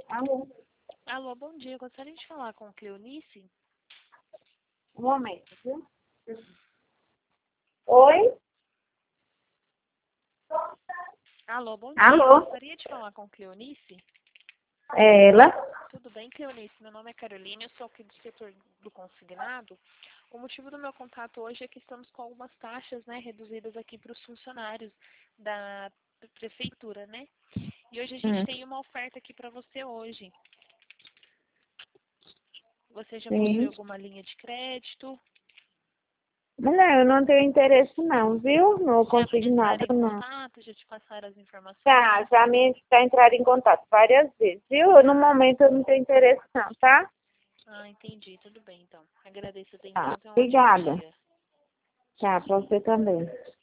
Alô? Alô, bom dia. Gostaria de falar com Cleonice? Um momento, viu? Oi? Alô, bom dia. Alô? Gostaria de falar com Cleonice? É ela? Tudo bem, Cleonice? Meu nome é Carolina, eu sou aqui do setor do consignado. O motivo do meu contato hoje é que estamos com algumas taxas, né, reduzidas aqui para os funcionários da prefeitura, né? E hoje a gente tem uma oferta aqui para você hoje. Você já possui Sim. alguma linha de crédito? Mulher, eu não tenho interesse não, viu? Não Já consigo nada, entraram em não. contato? Já te passaram as informações? Já me está entrado em contato várias vezes, viu? No momento eu não tenho interesse não, tá? Ah, entendi. Tudo bem, então. Agradeço a Tá, atenção. Tenha um ótimo obrigada. dia. Tá, pra você também.